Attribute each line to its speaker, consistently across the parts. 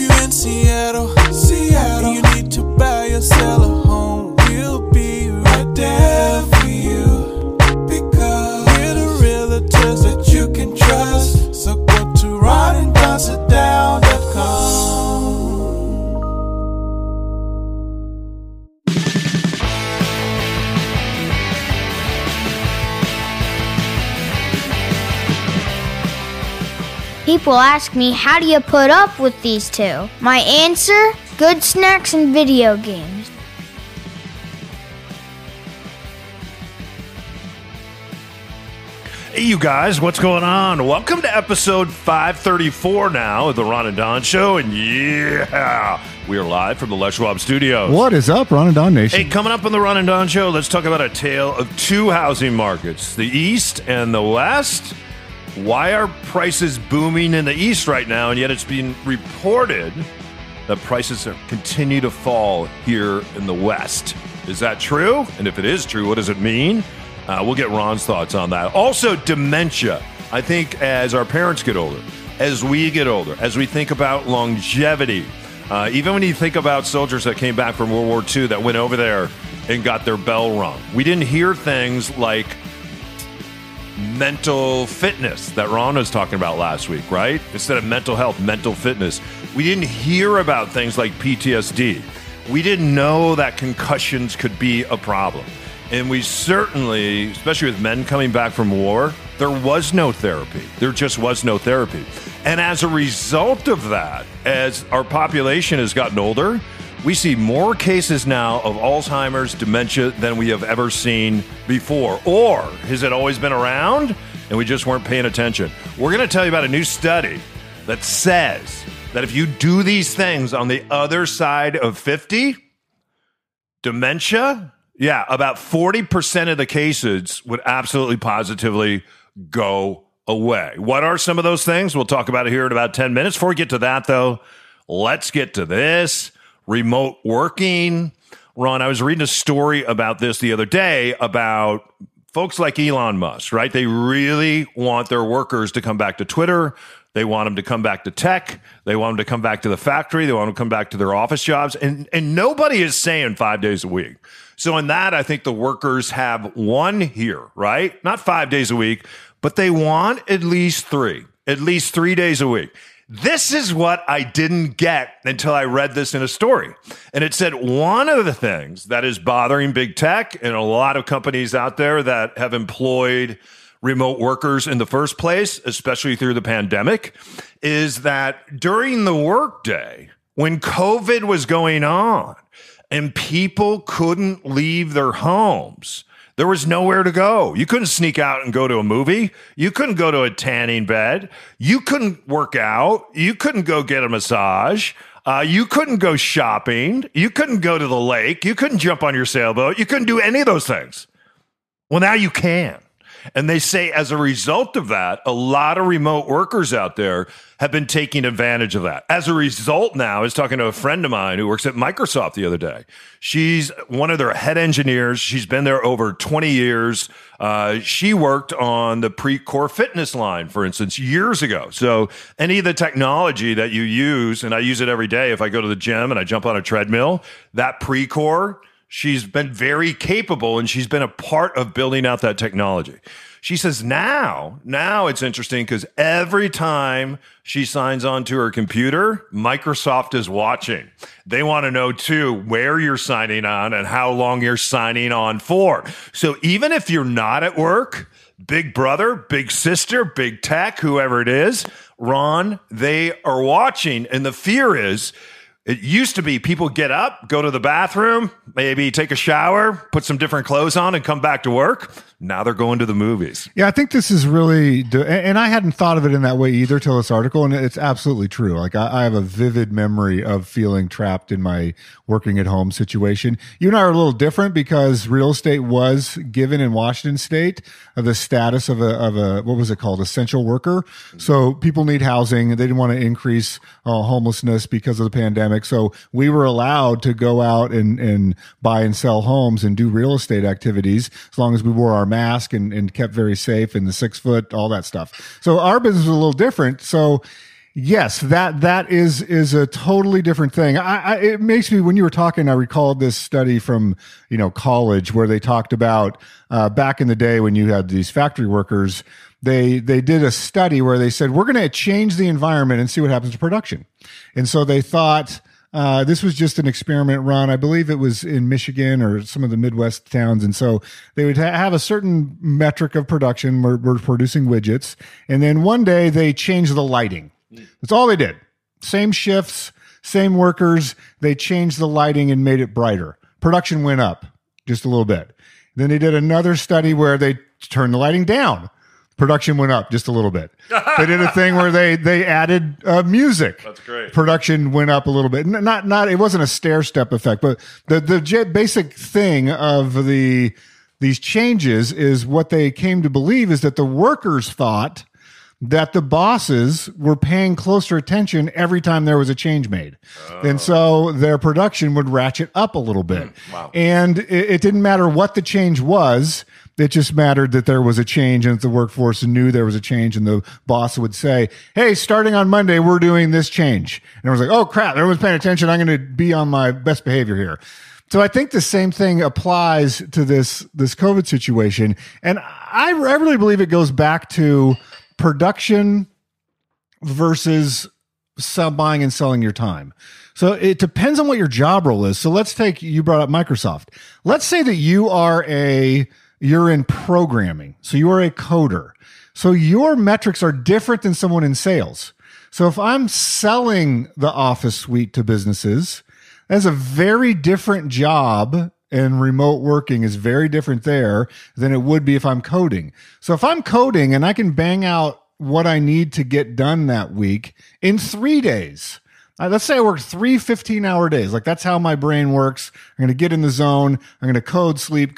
Speaker 1: you're in Seattle, and you need to buy or sell a home, we'll be right there for you. Because we're the realtors that you can trust. So go to ronanddonsitdown.com.
Speaker 2: People ask me, how do you put up with these two? My answer? Good snacks and video games.
Speaker 3: Hey, you guys, what's going on? Welcome to episode 534 now of the Ron and Don Show. And yeah, we are live from the Les Schwab Studios.
Speaker 4: What is up, Ron and Don Nation?
Speaker 3: Hey, coming up on the Ron and Don Show, let's talk about a tale of two housing markets, the East and the West. Why are prices booming in the East right now, and yet it's being reported that prices continue to fall here in the West? Is that true? And if it is true, what does it mean? We'll get Ron's thoughts on that. Also, dementia. I think as our parents get older, as we get older, as we think about longevity, even when you think about soldiers that came back from World War II that went over there and got their bell rung, we didn't hear things like mental fitness that Ron was talking about last week, right? Instead of mental health, mental fitness. We didn't hear about things like PTSD. We didn't know that concussions could be a problem. And we certainly, especially with men coming back from war, there was no therapy. There just was no therapy. And as a result of that, as our population has gotten older, we see more cases now of Alzheimer's, dementia than we have ever seen before. Or has it always been around and we just weren't paying attention? We're going to tell you about a new study that says that if you do these things on the other side of 50, dementia, about 40% of the cases would absolutely positively go away. What are some of those things? We'll talk about it here in about 10 minutes. Before we get to that, though, let's get to this. Remote working. Ron, I was reading a story about this the other day about folks like Elon Musk, right? They really want their workers to come back to Twitter. They want them to come back to tech. They want them to come back to the factory. They want them to come back to their office jobs. And nobody is saying 5 days a week. So in that, I think the workers have one here, right? Not 5 days a week, but they want at least 3 days a week. This is what I didn't get until I read this in a story. And it said one of the things that is bothering big tech and a lot of companies out there that have employed remote workers in the first place, especially through the pandemic, is that during the workday, when COVID was going on and people couldn't leave their homes, there was nowhere to go. You couldn't sneak out and go to a movie. You couldn't go to a tanning bed. You couldn't work out. You couldn't go get a massage. You couldn't go shopping. You couldn't go to the lake. You couldn't jump on your sailboat. You couldn't do any of those things. Well, now you can. And they say as a result of that, a lot of remote workers out there have been taking advantage of that. As a result now, I was talking to a friend of mine who works at Microsoft the other day. She's one of their head engineers. She's been there over 20 years. She worked on the Precor fitness line, for instance, years ago. So any of the technology that you use, and I use it every day if I go to the gym and I jump on a treadmill, that Precor, she's been very capable, and she's been a part of building out that technology. She says now it's interesting because every time she signs onto her computer, Microsoft is watching. They want to know, too, where you're signing on and how long you're signing on for. So even if you're not at work, big brother, big sister, big tech, whoever it is, Ron, they are watching. And the fear is, it used to be people get up, go to the bathroom, maybe take a shower, put some different clothes on, and come back to work. Now they're going to the movies.
Speaker 4: Yeah, I think this is really, and I hadn't thought of it in that way either till this article, and it's absolutely true. Like I have a vivid memory of feeling trapped in my working at home situation. You and I are a little different because real estate was given in Washington State of the status of a what was it called, essential worker. So people need housing. They didn't want to increase homelessness because of the pandemic. So we were allowed to go out and buy and sell homes and do real estate activities as long as we wore our mask and kept very safe and the 6 foot, all that stuff. So our business was a little different. So Yes, that is a totally different thing. It makes me, when you were talking, I recalled this study from college where they talked about back in the day when you had these factory workers. They did a study where they said, we're going to change the environment and see what happens to production. And so they thought this was just an experiment run. I believe it was in Michigan or some of the Midwest towns. And so they would have a certain metric of production. We're producing widgets. And then one day they changed the lighting. That's all they did. Same shifts, same workers. They changed the lighting and made it brighter. Production went up just a little bit. Then they did another study where they turned the lighting down. Production went up just a little bit. They did a thing where they added music.
Speaker 3: That's great.
Speaker 4: Production went up a little bit. Not it wasn't a stair step effect, but the basic thing of these changes is what they came to believe is that the workers thought that the bosses were paying closer attention every time there was a change made. And so their production would ratchet up a little bit.
Speaker 3: Wow.
Speaker 4: And it didn't matter what the change was. It just mattered that there was a change and that the workforce knew there was a change, and the boss would say, hey, starting on Monday, we're doing this change. And I was like, oh crap, everyone's paying attention. I'm going to be on my best behavior here. So I think the same thing applies to this COVID situation. And I really believe it goes back to production versus buying and selling your time. So it depends on what your job role is. So let's take, you brought up Microsoft. Let's say that you're in programming. So you are a coder. So your metrics are different than someone in sales. So if I'm selling the Office suite to businesses, that's a very different job, and remote working is very different there than it would be if I'm coding. So if I'm coding and I can bang out what I need to get done that week in 3 days, let's say I work 3 15-hour days. Like that's how my brain works. I'm going to get in the zone. I'm going to code, sleep.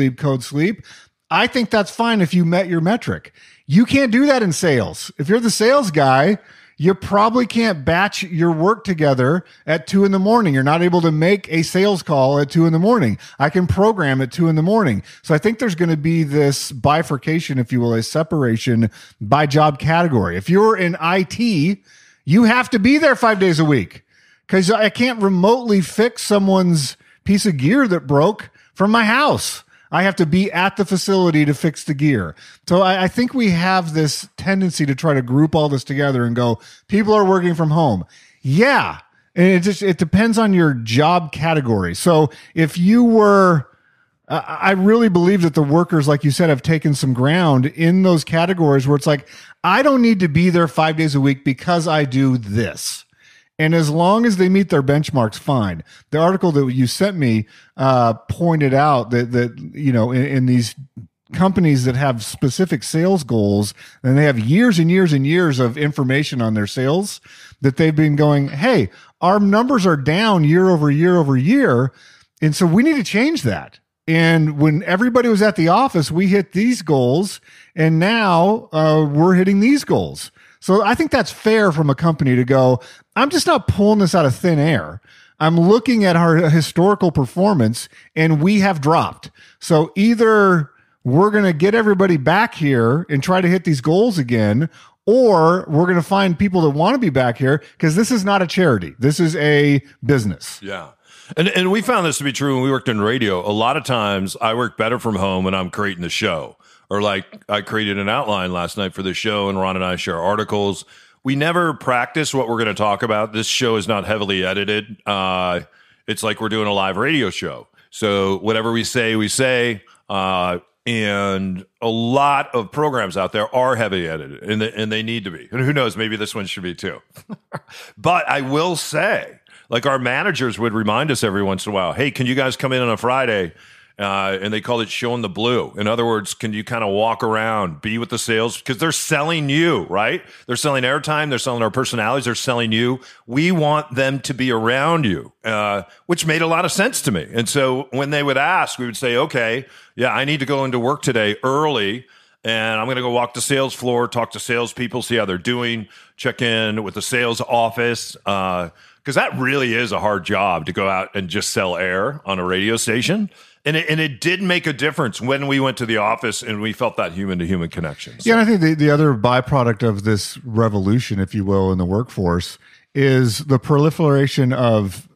Speaker 4: I think that's fine if you met your metric. You can't do that in sales. If you're the sales guy, you probably can't batch your work together at 2 a.m. You're not able to make a sales call at 2 a.m. I can program at 2 a.m. So I think there's going to be this bifurcation, if you will, a separation by job category. If you're in IT, you have to be there 5 days a week, because I can't remotely fix someone's piece of gear that broke from my house. I have to be at the facility to fix the gear. So I think we have this tendency to try to group all this together and go, people are working from home. Yeah. And it depends on your job category. So if you were, I really believe that the workers, like you said, have taken some ground in those categories where it's like, I don't need to be there 5 days a week because I do this. And as long as they meet their benchmarks, fine. The article that you sent me pointed out that in these companies that have specific sales goals, and they have years and years and years of information on their sales, that they've been going, hey, our numbers are down year over year over year, and so we need to change that. And when everybody was at the office, we hit these goals, and now we're hitting these goals. So I think that's fair from a company to go, I'm just not pulling this out of thin air. I'm looking at our historical performance, and we have dropped. So either we're going to get everybody back here and try to hit these goals again, or we're going to find people that want to be back here, because this is not a charity. This is a business.
Speaker 3: Yeah. And we found this to be true when we worked in radio. A lot of times I work better from home when I'm creating the show. Or like I created an outline last night for the show, and Ron and I share articles. We never practice what we're going to talk about. This show is not heavily edited. It's like we're doing a live radio show. So whatever we say, we say. And a lot of programs out there are heavily edited, and they need to be. And who knows, maybe this one should be too. But I will say, like our managers would remind us every once in a while, hey, can you guys come in on a Friday? And they call it showing the blue. In other words, can you kind of walk around, be with the sales? Because they're selling you, right? They're selling airtime. They're selling our personalities. They're selling you. We want them to be around you, which made a lot of sense to me. And so when they would ask, we would say, okay, yeah, I need to go into work today early. and I'm going to go walk the sales floor, talk to salespeople, see how they're doing, check in with the sales office, because that really is a hard job to go out and just sell air on a radio station. And it did make a difference when we went to the office and we felt that human-to-human connection. So.
Speaker 4: Yeah, and I think the other byproduct of this revolution, if you will, in the workforce is the proliferation of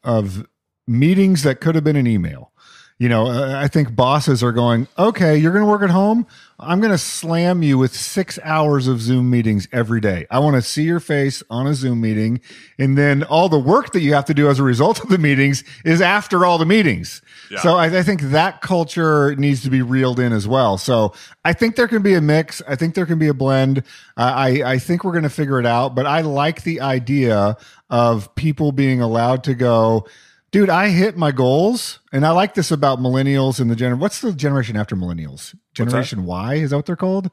Speaker 4: meetings that could have been an email. You know, I think bosses are going, okay, you're going to work at home. I'm going to slam you with 6 hours of Zoom meetings every day. I want to see your face on a Zoom meeting. And then all the work that you have to do as a result of the meetings is after all the meetings. Yeah. So I think that culture needs to be reeled in as well. So I think there can be a mix. I think there can be a blend. I think we're going to figure it out. But I like the idea of people being allowed to go, dude, I hit my goals, and I like this about millennials and the what's the generation after millennials? Generation Y, is that what they're called?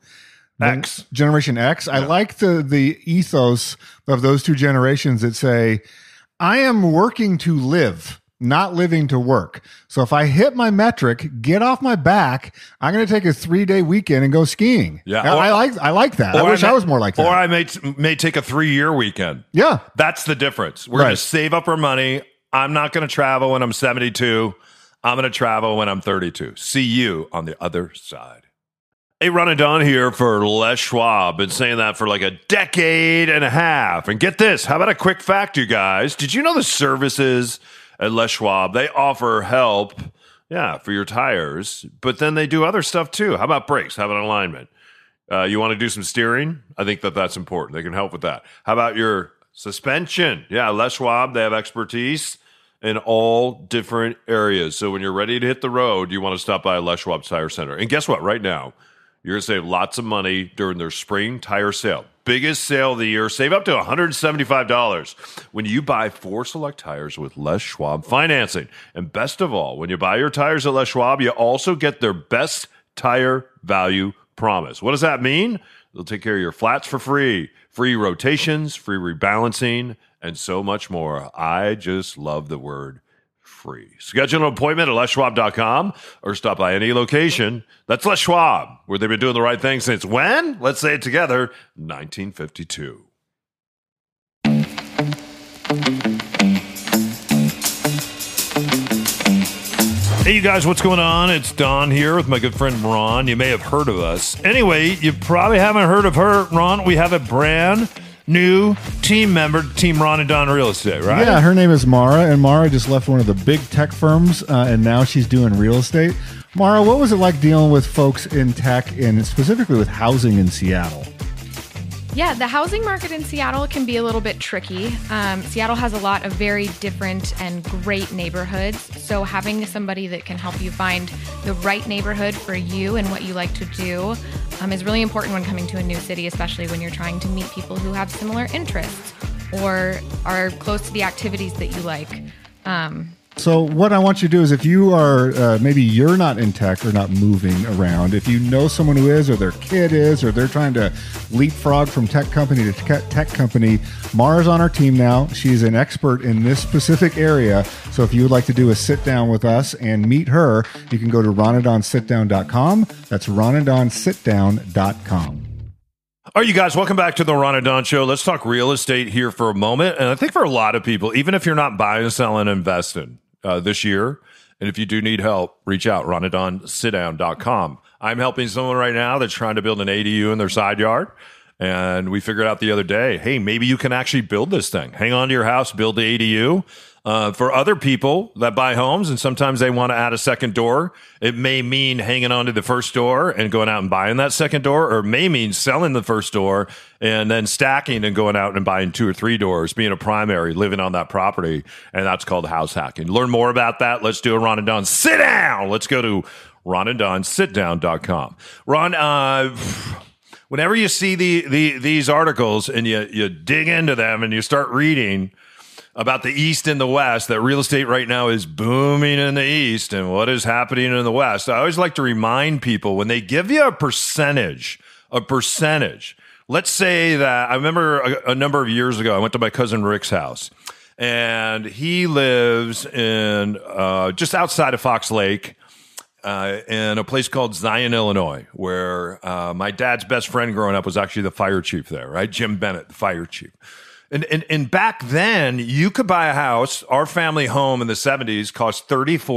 Speaker 3: X.
Speaker 4: Generation X. Yeah. I like the ethos of those two generations that say, I am working to live, not living to work. So if I hit my metric, get off my back, I'm going to take a 3-day weekend and go skiing. Yeah, I like that. I wish I was more like that.
Speaker 3: Or I may take a 3-year weekend.
Speaker 4: Yeah.
Speaker 3: That's the difference. We're going to save up our money. I'm not going to travel when I'm 72. I'm going to travel when I'm 32. See you on the other side. Hey, Ron and Don here for Les Schwab. Been saying that for like a decade and a half. And get this, how about a quick fact, you guys? Did you know the services at Les Schwab, they offer help, for your tires, but then they do other stuff too. How about brakes? How about alignment? You want to do some steering? I think that's important. They can help with that. How about your suspension? Yeah, Les Schwab, they have expertise in all different areas. So when you're ready to hit the road, you want to stop by a Les Schwab Tire Center. And guess what? Right now, you're going to save lots of money during their spring tire sale. Biggest sale of the year. Save up to $175 when you buy 4 select tires with Les Schwab financing. And best of all, when you buy your tires at Les Schwab, you also get their best tire value promise. What does that mean? They'll take care of your flats for free rotations, free rebalancing, and so much more. I just love the word free. Schedule an appointment at leschwab.com or stop by any location. That's Les Schwab, where they've been doing the right thing since when? Let's say it together, 1952. Hey, you guys, what's going on? It's Don here with my good friend Ron. You may have heard of us. Anyway, you probably haven't heard of her, Ron. We have a brand new team member, Team Ron and Don Real Estate, right?
Speaker 4: Yeah, her name is Mara, and Mara just left one of the big tech firms, and now she's doing real estate. Mara, what was it like dealing with folks in tech and specifically with housing in Seattle?
Speaker 5: Yeah, the housing market in Seattle can be a little bit tricky. Seattle has a lot of very different and great neighborhoods. So having somebody that can help you find the right neighborhood for you and what you like to do is really important when coming to a new city, especially when you're trying to meet people who have similar interests or are close to the activities that you like.
Speaker 4: So what I want you to do is if you are, maybe you're not in tech or not moving around, if you know someone who is or their kid is or they're trying to leapfrog from tech company to tech company, Mara's on our team now. She's an expert in this specific area. So if you would like to do a sit down with us and meet her, you can go to ronandonsitdown.com. That's ronandonsitdown.com.
Speaker 3: All right, you guys, welcome back to the Ron and Don Show. Let's talk real estate here for a moment. And I think for a lot of people, even if you're not buying, selling, investing this year, and if you do need help, reach out, ronandonsitdown.com. I'm helping someone right now that's trying to build an ADU in their side yard. And we figured out the other day, hey, maybe you can actually build this thing. Hang on to your house, build the ADU. For other people that buy homes and sometimes they want to add a second door, it may mean hanging on to the first door and going out and buying that second door, or it may mean selling the first door and then stacking and going out and buying 2 or 3 doors, being a primary, living on that property. And that's called house hacking. Learn more about that. Let's do a Ron and Don sit down. Let's go to ronandonsitdown.com. Ron, whenever you see these articles and you dig into them and you start reading about the East and the West, that real estate right now is booming in the East and what is happening in the West, I always like to remind people when they give you a percentage, let's say that I remember a number of years ago, I went to my cousin Rick's house and he lives in just outside of Fox Lake. in a place called Zion, Illinois, where my dad's best friend growing up was actually the fire chief there, right? Jim Bennett, the fire chief. And back then, you could buy a house. Our family home in the 70s cost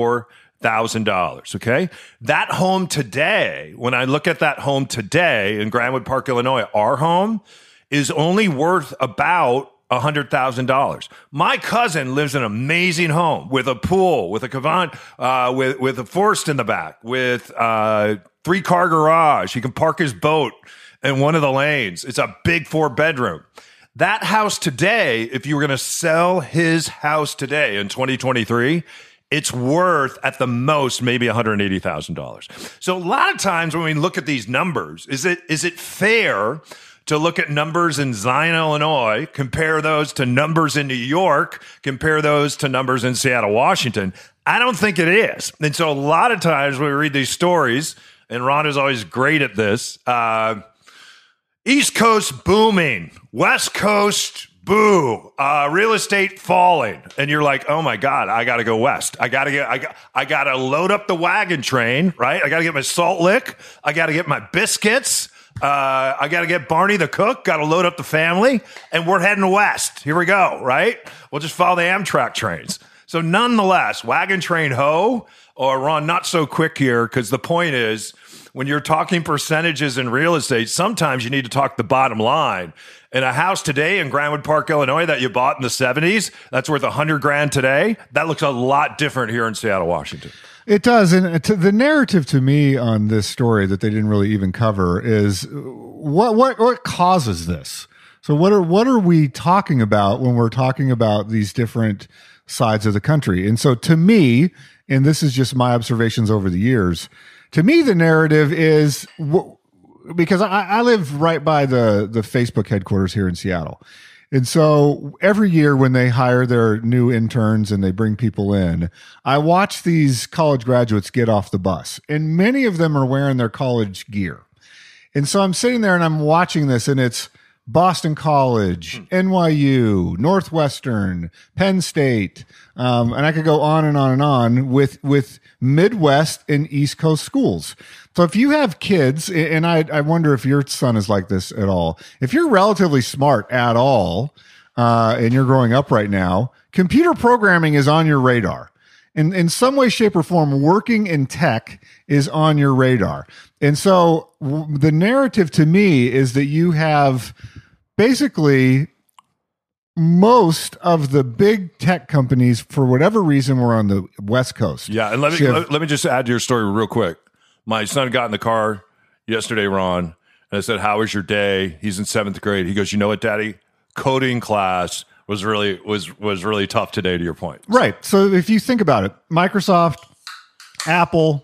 Speaker 3: $34,000. Okay. That home today, when I look at that home today in Granwood Park, Illinois, our home is only worth about $100,000. My cousin lives in an amazing home with a pool, with a cavan, with a forest in the back, with 3-car garage. He can park his boat in one of the lanes. It's a big 4-bedroom. That house today, if you were going to sell his house today in 2023, it's worth at the most maybe $180,000. So a lot of times when we look at these numbers, is it fair to look at numbers in Zion, Illinois, compare those to numbers in New York, compare those to numbers in Seattle, Washington? I don't think it is. And so a lot of times when we read these stories, and Ron is always great at this, East Coast booming, West Coast boo, real estate falling, and you're like, oh my God, I got to go west. I got to load up the wagon train, right? I got to get my salt lick. I got to get my biscuits. I got to get Barney the cook. Got to load up the family, and we're heading west. Here we go, right? We'll just follow the Amtrak trains. So nonetheless, wagon train ho, or Ron, not so quick here, because the point is, when you're talking percentages in real estate, sometimes you need to talk the bottom line. And a house today in Granwood Park, Illinois, that you bought in the 70s, that's worth $100,000 today. That looks a lot different here in Seattle, Washington.
Speaker 4: It does. And the narrative to me on this story that they didn't really even cover is what causes this? So what are we talking about when we're talking about these different sides of the country? And so to me, and this is just my observations over the years, to me, the narrative is, because I live right by the Facebook headquarters here in Seattle. And so every year when they hire their new interns and they bring people in, I watch these college graduates get off the bus, and many of them are wearing their college gear. And so I'm sitting there and I'm watching this, and it's Boston College, NYU, Northwestern, Penn State, and I could go on and on and on with Midwest and East Coast schools. So if you have kids, and I wonder if your son is like this at all, if you're relatively smart at all, and you're growing up right now, computer programming is on your radar. In some way, shape, or form, working in tech is on your radar. And so the narrative to me is that you have basically most of the big tech companies, for whatever reason, were on the West Coast.
Speaker 3: Yeah, and let me just add to your story real quick. My son got in the car yesterday, Ron, and I said, "How was your day?" He's in 7th grade. He goes, "You know what, Daddy? Coding class was really tough today." To your point,
Speaker 4: right? So if you think about it, Microsoft, Apple,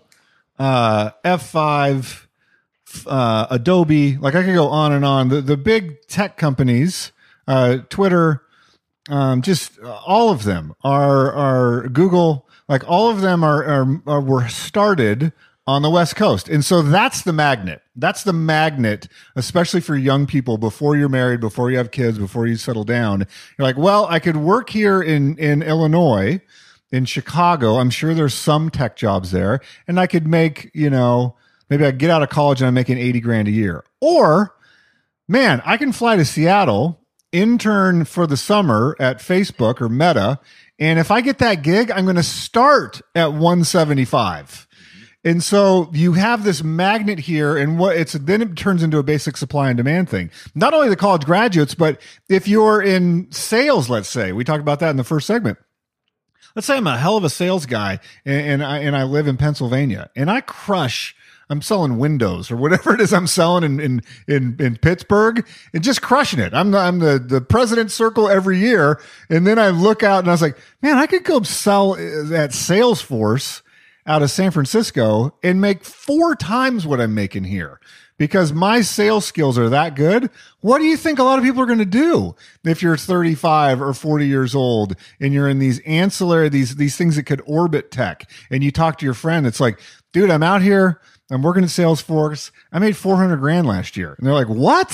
Speaker 4: F5, Adobe, like I could go on and on. The big tech companies, Twitter, just all of them are Google, like all of them were started on the West Coast. And so that's the magnet. That's the magnet, especially for young people before you're married, before you have kids, before you settle down. You're like, well, I could work here in Illinois, in Chicago. I'm sure there's some tech jobs there, and I could make, maybe I get out of college and I'm making $80,000 a year. Or, man, I can fly to Seattle, intern for the summer at Facebook or Meta, and if I get that gig, I'm going to start at 175. And so you have this magnet here, and then it turns into a basic supply and demand thing. Not only the college graduates, but if you're in sales, let's say, we talked about that in the first segment. Let's say I'm a hell of a sales guy, and I live in Pennsylvania, and I'm selling windows or whatever it is I'm selling in Pittsburgh, and just crushing it. I'm the President's Circle every year, and then I look out and I was like, man, I could go sell at Salesforce out of San Francisco and make 4 times what I'm making here, because my sales skills are that good. What do you think a lot of people are going to do if you're 35 or 40 years old and you're in these ancillary, these things that could orbit tech, and you talk to your friend, it's like, dude, I'm out here, I'm working at Salesforce, I made $400,000 last year. And they're like, what?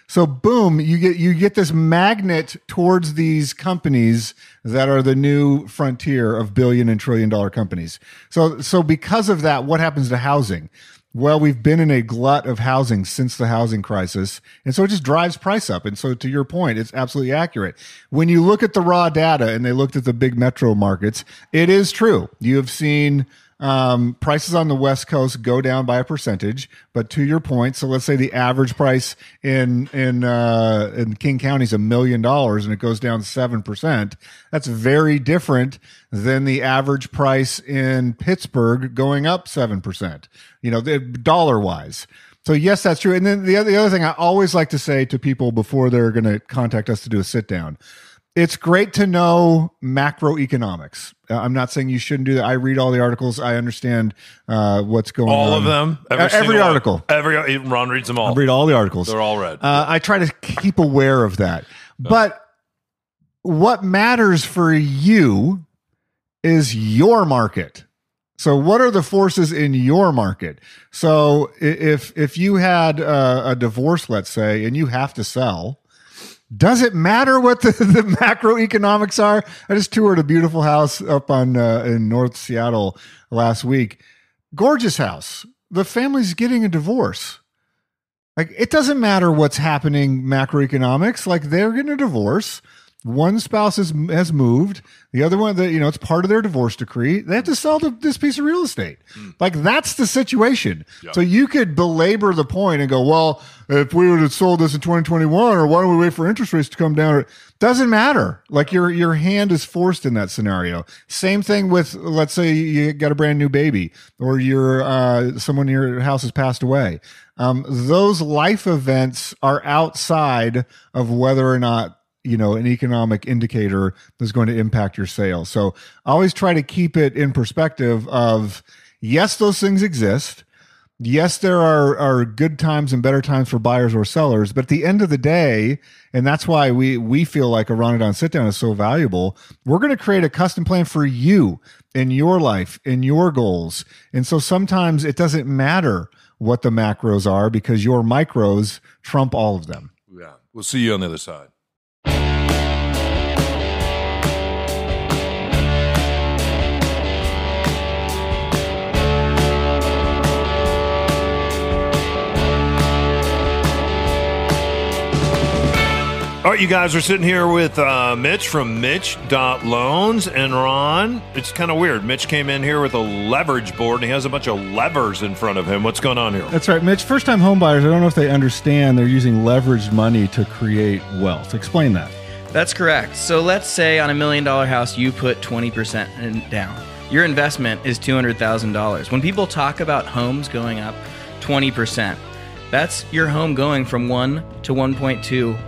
Speaker 4: So boom, you get this magnet towards these companies that are the new frontier of billion and trillion dollar companies. So because of that, what happens to housing? Well, we've been in a glut of housing since the housing crisis. And so it just drives price up. And so to your point, it's absolutely accurate. When you look at the raw data and they looked at the big metro markets, it is true. You have seen prices on the West Coast go down by a percentage, but to your point, so let's say the average price in King County is $1 million and it goes down 7%. That's very different than the average price in Pittsburgh going up 7%, dollar wise. So yes, that's true. And then the other thing I always like to say to people before they're going to contact us to do a sit down, it's great to know macroeconomics. I'm not saying you shouldn't do that. I read all the articles. I understand what's going on.
Speaker 3: All of them?
Speaker 4: Every article.
Speaker 3: Ron reads them all.
Speaker 4: I read all the articles.
Speaker 3: They're all read.
Speaker 4: I try to keep aware of that. But what matters for you is your market. So what are the forces in your market? So if you had a divorce, let's say, and you have to sell, does it matter what the macroeconomics are? I just toured a beautiful house up in North Seattle last week. Gorgeous house. The family's getting a divorce. Like, it doesn't matter what's happening macroeconomics. Like, they're getting a divorce. One spouse has moved. The other one, it's part of their divorce decree. They have to sell this piece of real estate. Like, that's the situation. Yep. So you could belabor the point and go, well, if we would have sold this in 2021, or why don't we wait for interest rates to come down? Doesn't matter. Like, your hand is forced in that scenario. Same thing with, let's say you got a brand new baby, or someone in your house has passed away. Those life events are outside of whether or not an economic indicator that's going to impact your sales. So always try to keep it in perspective of, yes, those things exist. Yes, there are good times and better times for buyers or sellers. But at the end of the day, and that's why we feel like a Ron and Don sit down is so valuable, we're going to create a custom plan for you in your life, in your goals. And so sometimes it doesn't matter what the macros are, because your micros trump all of them.
Speaker 3: Yeah. We'll see you on the other side. All right, you guys are sitting here with Mitch from Mitch.loans. And Ron, it's kind of weird. Mitch came in here with a leverage board, and he has a bunch of levers in front of him. What's going on here?
Speaker 4: That's right, Mitch. First-time home buyers, I don't know if they understand they're using leveraged money to create wealth. Explain that.
Speaker 6: That's correct. So let's say on $1 million house, you put 20% down. Your investment is $200,000. When people talk about homes going up 20%, that's your home going from 1 to 1.2.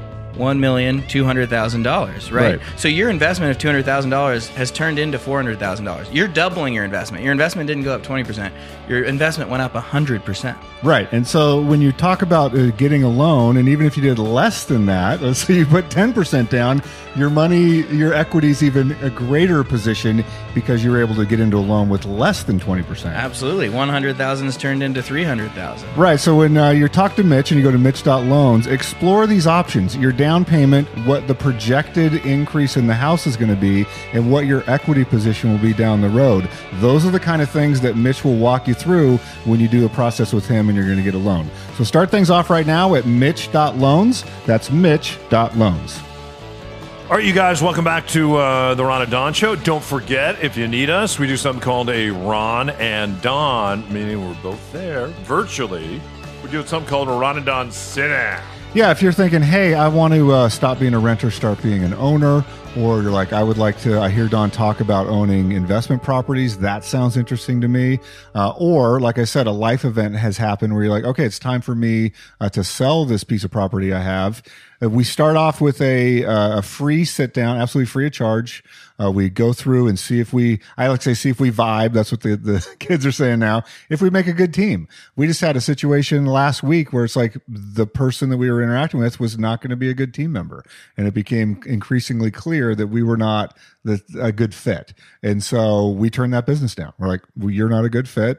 Speaker 6: $1,200,000, right? So your investment of $200,000 has turned into $400,000. You're doubling your investment. Your investment didn't go up 20%. Your investment went up 100%.
Speaker 4: Right. And so when you talk about getting a loan, and even if you did less than that, let's say you put 10% down, your money, your equity is even a greater position because you're able to get into a loan with less than 20%.
Speaker 6: Absolutely. 100,000 is turned into 300,000.
Speaker 4: Right. So when you talk to Mitch and you go to Mitch.loans, explore these options. Your down payment, what the projected increase in the house is going to be, and what your equity position will be down the road. Those are the kind of things that Mitch will walk you through when you do a process with him and you're going to get a loan. So start things off right now at Mitch.loans. That's Mitch.loans.
Speaker 3: All right, you guys, welcome back to the Ron and Don Show. Don't forget, if you need us, we do something called a Ron and Don, meaning we're both there virtually. We're doing something called a Ron and Don sit-down.
Speaker 4: Yeah, if you're thinking, hey, I want to stop being a renter, start being an owner, or you're like, I hear Don talk about owning investment properties. That sounds interesting to me. Or, like I said, a life event has happened where you're like, okay, it's time for me to sell this piece of property I have. We start off with a free sit down, absolutely free of charge. We go through and see if I like to say, see if we vibe. That's what the kids are saying now. If we make a good team. We just had a situation last week where it's like the person that we were interacting with was not going to be a good team member. And it became increasingly clear that we were not a good fit. And so we turned that business down. We're like, well, you're not a good fit.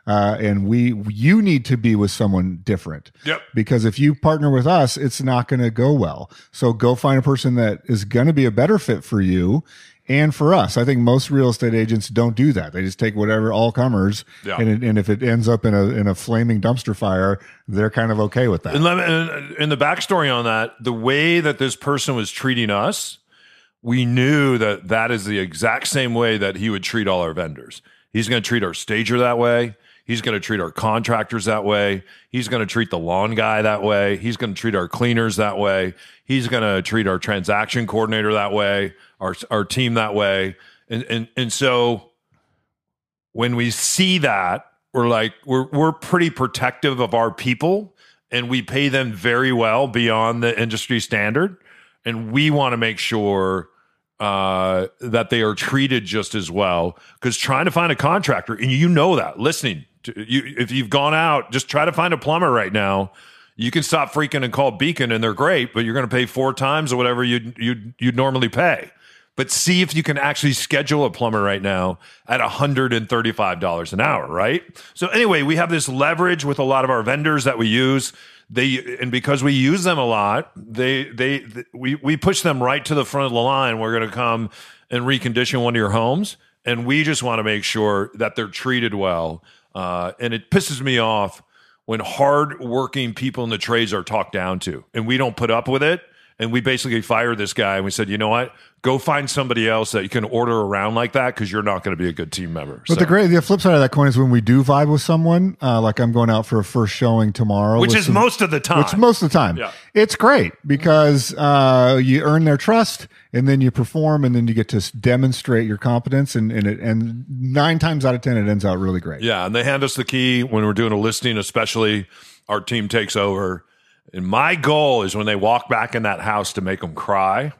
Speaker 4: and you need to be with someone different.
Speaker 3: Yep.
Speaker 4: Because if you partner with us, it's not going to go well. So go find a person that is going to be a better fit for you and for us. I think most real estate agents don't do that. They just take whatever, all comers,
Speaker 3: Yeah.
Speaker 4: and if it ends up in a flaming dumpster fire, they're kind of okay with that.
Speaker 3: And the backstory on that, the way that this person was treating us, we knew that is the exact same way that he would treat all our vendors. He's going to treat our stager that way. He's going to treat our contractors that way. He's going to treat the lawn guy that way. He's going to treat our cleaners that way. He's going to treat our transaction coordinator that way, our team that way. And so when we see that, we're pretty protective of our people, and we pay them very well beyond the industry standard. And we want to make sure that they are treated just as well, because trying to find a contractor, and you know that listening to you, if you've gone out, just try to find a plumber right now. You can stop freaking and call Beacon, and they're great, but you're going to pay 4 times or whatever you'd normally pay. But see if you can actually schedule a plumber right now at $135 an hour, right? So anyway, we have this leverage with a lot of our vendors that we use. And because we use them a lot, we push them right to the front of the line. We're going to come and recondition one of your homes, and we just want to make sure that they're treated well. And it pisses me off when hard-working people in the trades are talked down to, and we don't put up with it. And we basically fired this guy, and we said, you know what? Go find somebody else that you can order around like that, because you're not going to be a good team member.
Speaker 4: But the flip side of that coin is when we do vibe with someone, like I'm going out for a first showing tomorrow.
Speaker 3: Which is most of the time.
Speaker 4: Which most of the time.
Speaker 3: Yeah.
Speaker 4: It's great because you earn their trust, and then you perform, and then you get to demonstrate your competence, and 9 times out of 10, it ends out really great.
Speaker 3: Yeah, and they hand us the key when we're doing a listing, especially our team takes over. And my goal is when they walk back in that house to make them cry.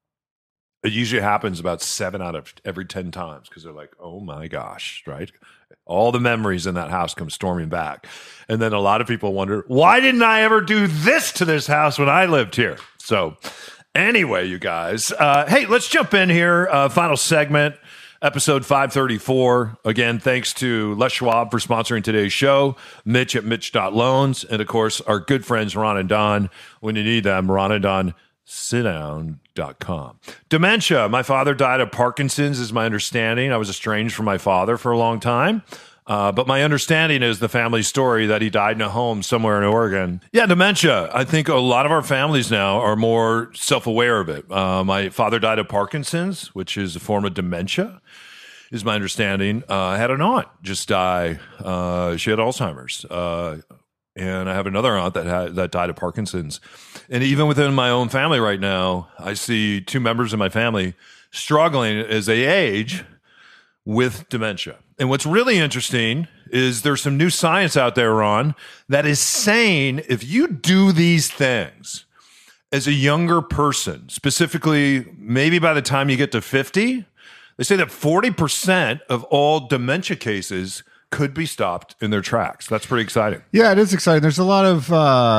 Speaker 3: It usually happens about 7 out of every 10 times, because they're like, oh my gosh, right? All the memories in that house come storming back. And then a lot of people wonder, why didn't I ever do this to this house when I lived here? So anyway, you guys, hey, let's jump in here. Final segment. Episode 534. Again, thanks to Les Schwab for sponsoring today's show, Mitch at Mitch.loans, and of course, our good friends Ron and Don. When you need them, Ron and Don, sitdown.com. Dementia. My father died of Parkinson's, is my understanding. I was estranged from my father for a long time. But my understanding is the family story that he died in a home somewhere in Oregon. Yeah, dementia. I think a lot of our families now are more self-aware of it. My father died of Parkinson's, which is a form of dementia, is my understanding. I had an aunt just die. She had Alzheimer's. And I have another aunt that died of Parkinson's. And even within my own family right now, I see 2 members of my family struggling as they age with dementia. And what's really interesting is there's some new science out there, Ron, that is saying if you do these things as a younger person, specifically maybe by the time you get to 50, they say that 40% of all dementia cases could be stopped in their tracks. That's pretty exciting.
Speaker 4: Yeah, it is exciting. There's a lot of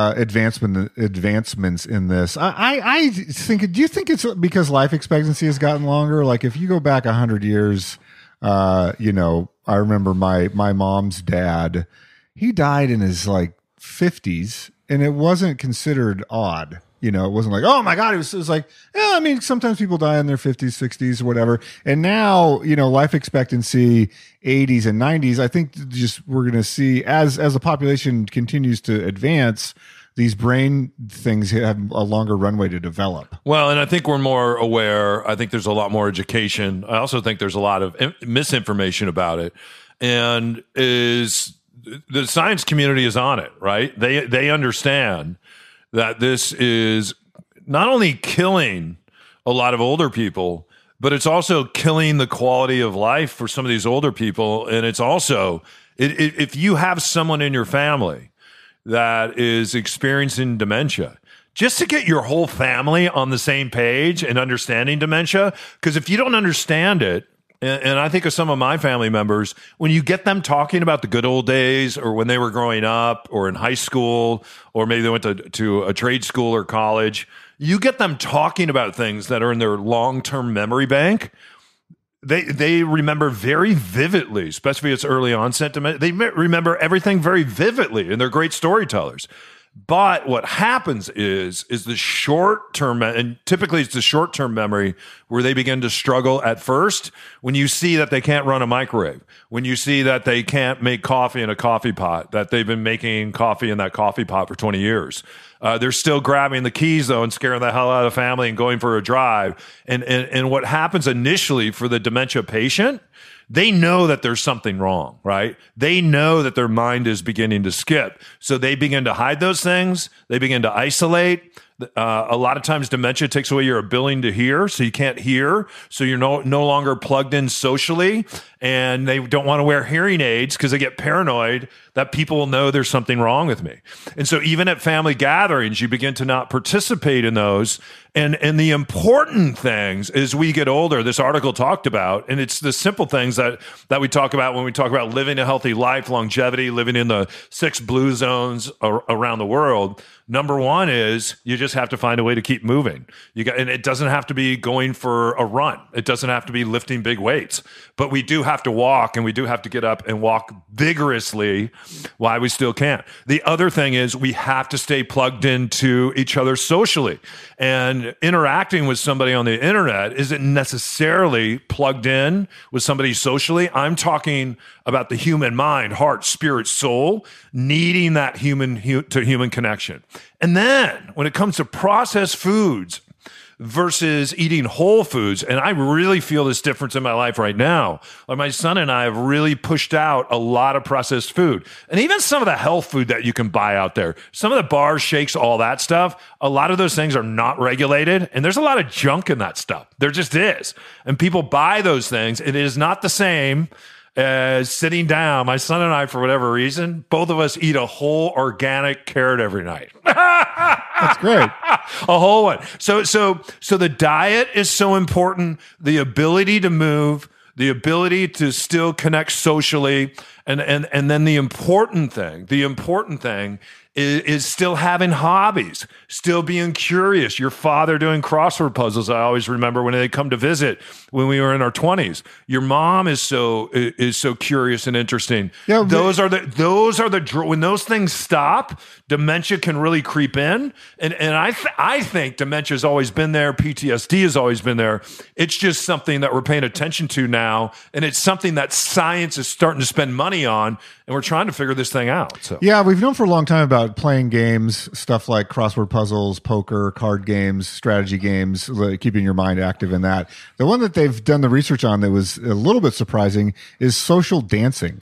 Speaker 4: advancements in this. I think. Do you think it's because life expectancy has gotten longer? Like if you go back 100 years, I remember my mom's dad. He died in his 50s, and it wasn't considered odd. It wasn't like, oh my God, it was like, yeah, I mean, sometimes people die in their 50s, 60s, or whatever. And now, life expectancy 80s and 90s, I think just we're going to see as the population continues to advance, these brain things have a longer runway to develop.
Speaker 3: Well, and I think we're more aware. I think there's a lot more education. I also think there's a lot of misinformation about it. And the science community is on it, right? They understand that this is not only killing a lot of older people, but it's also killing the quality of life for some of these older people. And it's also, if you have someone in your family that is experiencing dementia, just to get your whole family on the same page and understanding dementia, because if you don't understand it, and I think of some of my family members, when you get them talking about the good old days or when they were growing up or in high school, or maybe they went to a trade school or college, you get them talking about things that are in their long-term memory bank. they remember very vividly, especially if it's early onset dementia. They remember everything very vividly, and they're great storytellers. But what happens is the short term, and typically it's the short term memory where they begin to struggle at first. When you see that they can't run a microwave, when you see that they can't make coffee in a coffee pot, that they've been making coffee in that coffee pot for 20 years. They're still grabbing the keys though and scaring the hell out of the family and going for a drive. And what happens initially for the dementia patient, they know that there's something wrong, right? They know that their mind is beginning to skip. So they begin to hide those things. They begin to isolate. A lot of times dementia takes away your ability to hear, so you can't hear. So you're no longer plugged in socially, and they don't want to wear hearing aids because they get paranoid that people will know there's something wrong with me. And so even at family gatherings, you begin to not participate in those. And the important things as we get older, this article talked about, and it's the simple things that we talk about when we talk about living a healthy life, longevity, living in the 6 blue zones around the world. Number one is you just have to find a way to keep moving. And it doesn't have to be going for a run. It doesn't have to be lifting big weights, but we do have to walk, and we do have to get up and walk vigorously while we still can. The other thing is we have to stay plugged into each other socially, and interacting with somebody on the internet isn't necessarily plugged in with somebody socially. I'm talking about the human mind, heart, spirit, soul, needing that human to human connection. And then when it comes to processed foods versus eating whole foods, and I really feel this difference in my life right now. Like my son and I have really pushed out a lot of processed food, and even some of the health food that you can buy out there, some of the bars, shakes, all that stuff. A lot of those things are not regulated, and there's a lot of junk in that stuff. There just is. And people buy those things. It is not the same as sitting down. My son and I, for whatever reason, both of us eat a whole organic carrot every night.
Speaker 4: That's great.
Speaker 3: A whole one. So the diet is so important. The ability to move, the ability to still connect socially, and then the important thing is still having hobbies, still being curious. Your father doing crossword puzzles. I always remember when they come to visit when we were in our 20s. Your mom is so curious and interesting. Yeah, those are the when those things stop, dementia can really creep in. And I think dementia has always been there. PTSD has always been there. It's just something that we're paying attention to now, and it's something that science is starting to spend money on, and we're trying to figure this thing out. So
Speaker 4: yeah, we've known for a long time about playing games, stuff like crossword puzzles, poker, card games, strategy games, keeping your mind active in that. The one that they've done the research on that was a little bit surprising is social dancing.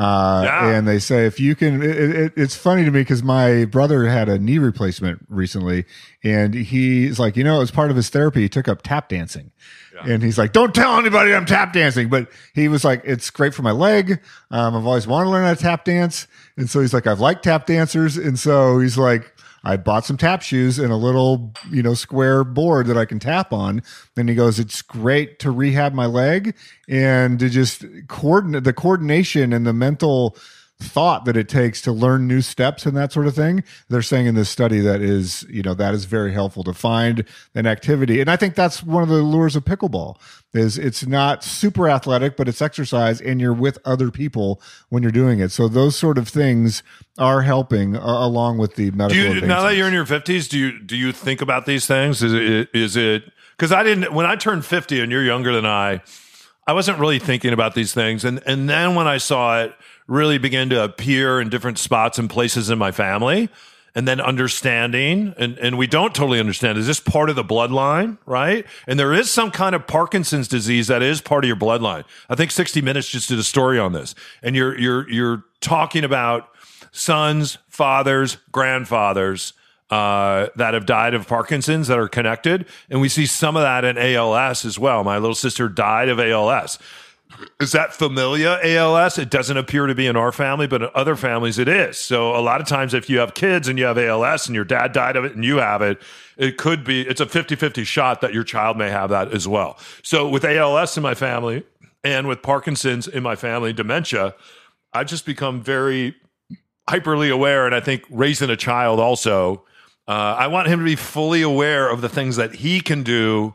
Speaker 4: And they say if you can, it's funny to me because my brother had a knee replacement recently, and he's like, as part of his therapy, he took up tap dancing. And he's like, don't tell anybody I'm tap dancing. But he was like, it's great for my leg. I've always wanted to learn how to tap dance. And so he's like, I've liked tap dancers. And so he's like, I bought some tap shoes and a little, square board that I can tap on. Then he goes, it's great to rehab my leg and to just coordinate the coordination and the mental thought that it takes to learn new steps and that sort of thing. They're saying in this study that is very helpful to find an activity. And I think that's one of the lures of pickleball is it's not super athletic, but it's exercise and you're with other people when you're doing it. So those sort of things are helping along with the medical advances.
Speaker 3: Now that you're in your 50s, do you think about these things? Is it because when I turned 50 and you're younger than I wasn't really thinking about these things. And then when I saw it really begin to appear in different spots and places in my family, and then understanding, and we don't totally understand, is this part of the bloodline, right? And there is some kind of Parkinson's disease that is part of your bloodline. I think 60 Minutes just did a story on this. And you're talking about sons, fathers, grandfathers, that have died of Parkinson's that are connected. And we see some of that in ALS as well. My little sister died of ALS. Is that familial ALS? It doesn't appear to be in our family, but in other families it is. So a lot of times if you have kids and you have ALS and your dad died of it and you have it, it's a 50-50 shot that your child may have that as well. So with ALS in my family and with Parkinson's in my family, dementia, I've just become very hyperly aware. And I think raising a child also, I want him to be fully aware of the things that he can do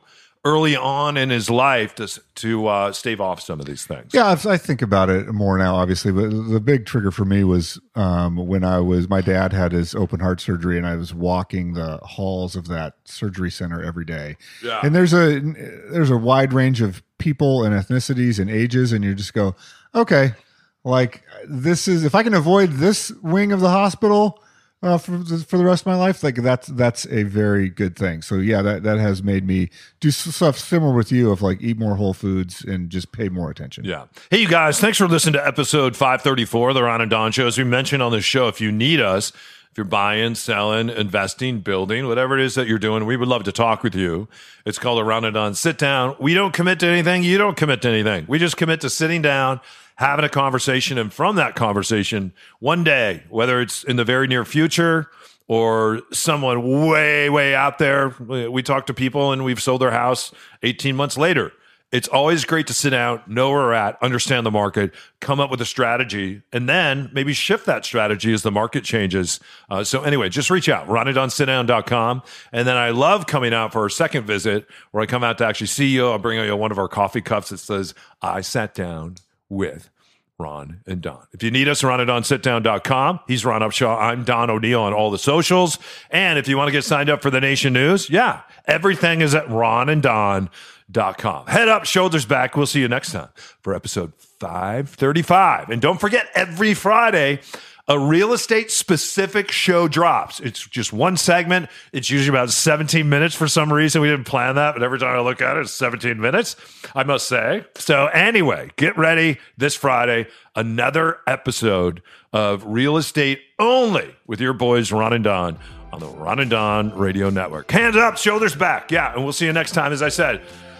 Speaker 3: early on in his life to stave off some of these things?
Speaker 4: Yeah, I think about it more now, obviously, but the big trigger for me was when my dad had his open heart surgery, and I was walking the halls of that surgery center every day.
Speaker 3: Yeah.
Speaker 4: And there's a wide range of people and ethnicities and ages, and you just go, okay, like this is, if I can avoid this wing of the hospital for the rest of my life, like that's a very good thing. So yeah, that has made me do stuff similar with you of like eat more whole foods and just pay more attention.
Speaker 3: Yeah. Hey, you guys, thanks for listening to episode 534 of the Ron and Don Show. As we mentioned on this show, if you need us, if you're buying, selling, investing, building, whatever it is that you're doing, we would love to talk with you. It's called a Ron and Don Sit Down. We don't commit to anything. You don't commit to anything. We just commit to sitting down, having a conversation, and from that conversation, one day, whether it's in the very near future or someone way, way out there, we talk to people and we've sold their house 18 months later. It's always great to sit down, know where we're at, understand the market, come up with a strategy, and then maybe shift that strategy as the market changes. So anyway, just reach out, ronandonsitdown.com. And then I love coming out for our second visit where I come out to actually see you. I'll bring you one of our coffee cups that says, I sat down with Ron and Don. If you need us, ronandonsitdown.com. He's Ron Upshaw. I'm Don O'Neill on all the socials. And if you want to get signed up for the Nation News, yeah, everything is at ronandon.com. Head up, shoulders back. We'll see you next time for episode 535. And don't forget, every Friday, a real estate specific show drops. It's just one segment. It's usually about 17 minutes for some reason. We didn't plan that, but every time I look at it, it's 17 minutes, I must say. So anyway, get ready this Friday, another episode of Real Estate Only with your boys, Ron and Don, on the Ron and Don Radio Network. Hands up, shoulders back. Yeah, and we'll see you next time. As I said,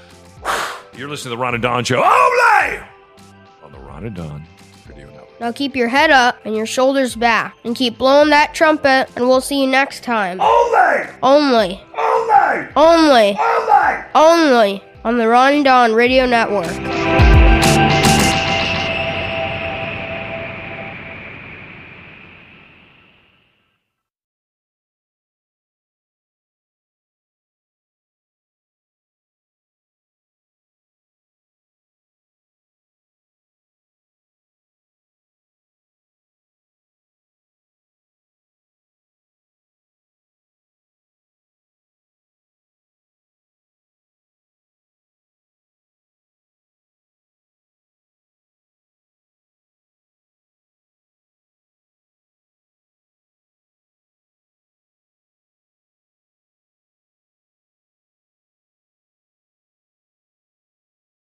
Speaker 3: you're listening to the Ron and Don Show only on the Ron and Don Radio Network.
Speaker 2: Now keep your head up and your shoulders back and keep blowing that trumpet, and we'll see you next time.
Speaker 3: Only
Speaker 2: Only on the Ron and Don Radio Network.